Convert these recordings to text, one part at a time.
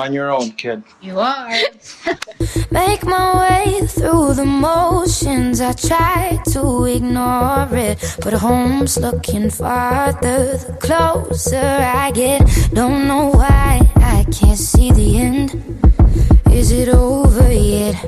on your own, kid. You are. Make my way through the motions. I try to ignore it, but home's looking farther the closer I get. Don't know why I can't see the end. Is it over yet?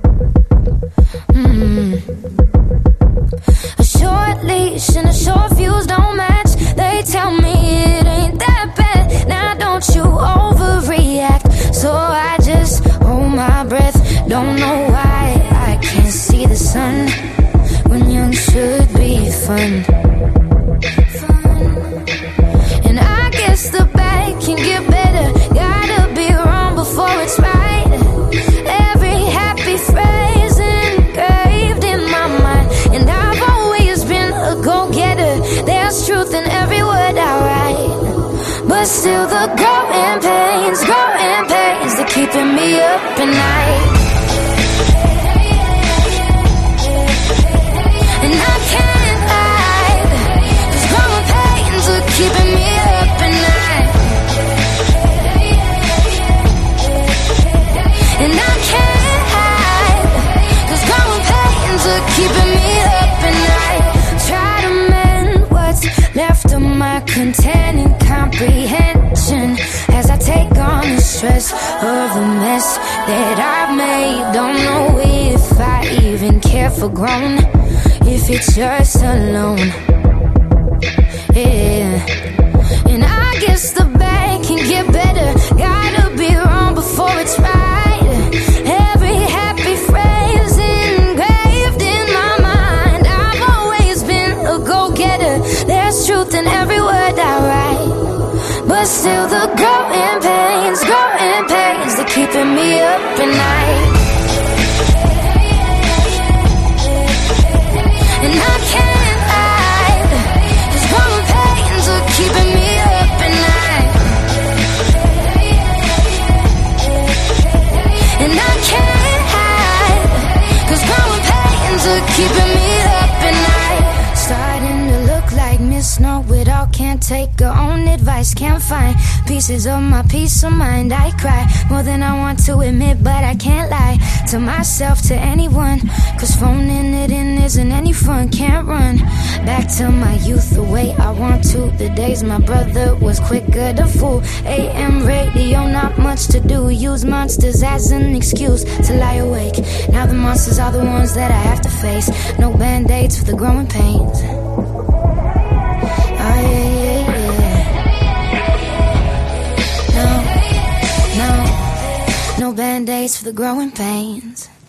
A short leash and a short fuse don't match. They tell me it ain't that bad. Now don't you overreact. So I just hold my breath. Don't know why I can't see the sun when young should be fun. And I guess the bad can get better. Gotta be wrong before it's right. Every happy phrase engraved in my mind. And I've always been a go-getter. There's truth in every word I write. But still the growing pains, they're keeping me up at night. And I can't hide, 'cause growing pains are keeping me up at night. And I can't hide, 'cause growing pains are keeping me up at night. Try to mend what's left of my containing comprehension as I take on the stress of the mess that I've made. Don't know if I even care for grown, if it's just alone. Yeah. And I guess the bad can get better. Gotta be wrong before it's right. Every happy phrase engraved in my mind. I've always been a go-getter. There's truth in every word I write. But still the growing pains, they're keeping me up at night. And I can't hide, 'cause growing pains are keeping me up at night. And I can't hide, 'cause growing pains are keeping me up at night. Starting to look like Miss Know-It-All. Can't take her own advice. Can't find pieces of my peace of mind. I cry more than I want to admit, but I can't lie to myself, to anyone, 'cause phoning it in isn't any fun. Can't run back to my youth the way I want to. The days my brother was quicker to fool. AM radio, not much to do. Use monsters as an excuse to lie awake. Now the monsters are the ones that I have to face. No band-aids for the growing pains. Oh yeah, yeah. No band-aids for the growing pains.